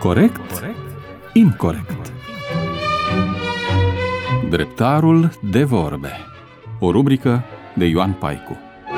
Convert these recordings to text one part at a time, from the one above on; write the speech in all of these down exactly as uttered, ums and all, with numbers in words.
Corect? Incorect. Dreptarul de vorbe. O rubrică de Ioan Paicu.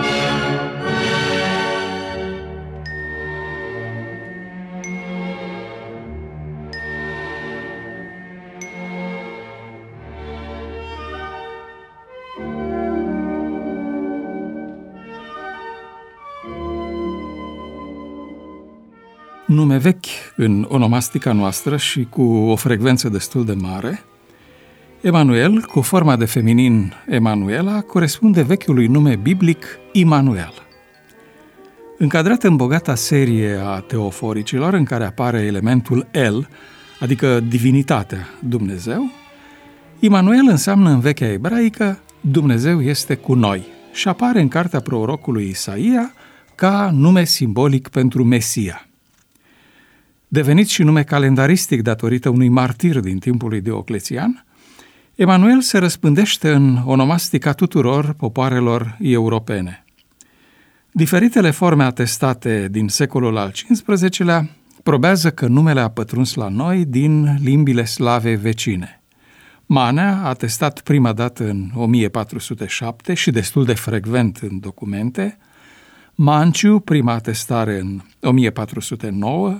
Nume vechi în onomastica noastră și cu o frecvență destul de mare, Emanuel, cu forma de feminin Emanuela, corespunde vechiului nume biblic Imanuel. Încadrat în bogata serie a teoforicilor, în care apare elementul El, adică divinitatea Dumnezeu, Imanuel înseamnă în vechea ebraică Dumnezeu este cu noi și apare în cartea prorocului Isaia ca nume simbolic pentru Mesia. Devenit și nume calendaristic datorită unui martir din timpul lui Dioclețian, Emanuel se răspândește în onomastica tuturor popoarelor europene. Diferitele forme atestate din secolul al cincisprezecelea probează că numele a pătruns la noi din limbile slave vecine. Manea, atestat prima dată în o mie patru sute șapte și destul de frecvent în documente, Manciu, prima atestare în o mie patru sute nouă,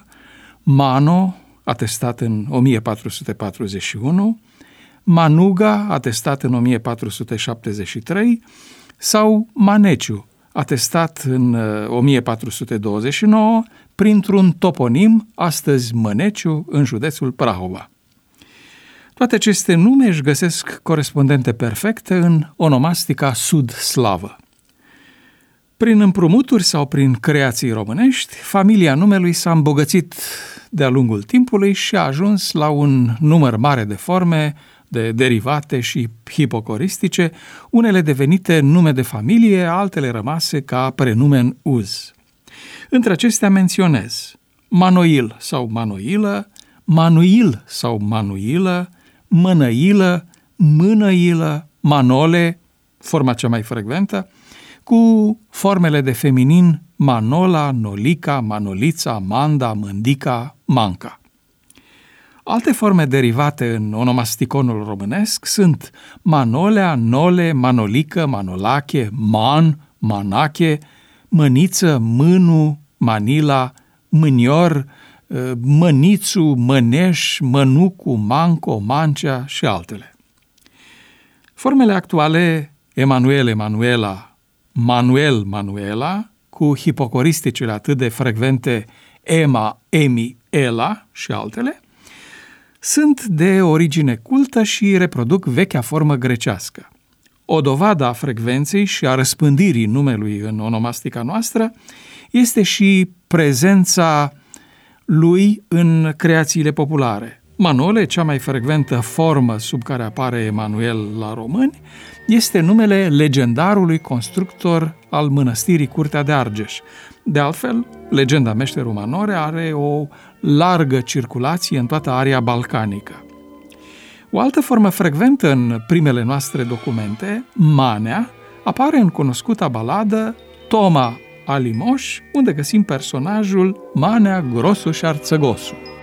Mano, atestat în o mie patru sute patruzeci și unu, Manuga, atestat în o mie patru sute șaptezeci și trei, sau Maneciu, atestat în o mie patru sute douăzeci și nouă, printr-un toponim, astăzi Măneciu, în județul Prahova. Toate aceste nume își găsesc corespondente perfecte în onomastica sud-slavă. Prin împrumuturi sau prin creații românești, familia numelui s-a îmbogățit de-a lungul timpului și a ajuns la un număr mare de forme, de derivate și hipocoristice, unele devenite nume de familie, altele rămase ca prenume în uz. Între acestea menționez Manoil sau Manoilă, Manuil sau Manuilă, Mănăilă, Mânăilă, Manole, forma cea mai frecventă, cu formele de feminin Manola, Nolica, Manolița, Manda, Mândica, Manca. Alte forme derivate în onomasticonul românesc sunt Manolea, Nole, Manolică, Manolache, Man, Manache, Măniță, Mânu, Manila, Mânior, Mănițu, Măneș, Mănucu, Manco, Mancea și altele. Formele actuale Emanuel, Emanuela, Manuel, Manuela, cu hipocoristicele atât de frecvente Ema, Emi, Ela și altele, sunt de origine cultă și reproduc vechea formă grecească. O dovadă a frecvenței și a răspândirii numelui în onomastica noastră este și prezența lui în creațiile populare. Manole, cea mai frecventă formă sub care apare Emanuel la români, este numele legendarului constructor al mănăstirii Curtea de Argeș. De altfel, legenda Meșterul Manole are o largă circulație în toată area balcanică. O altă formă frecventă în primele noastre documente, Manea, apare în cunoscuta baladă Toma Alimoș, unde găsim personajul Manea Grosu și Arțăgosu.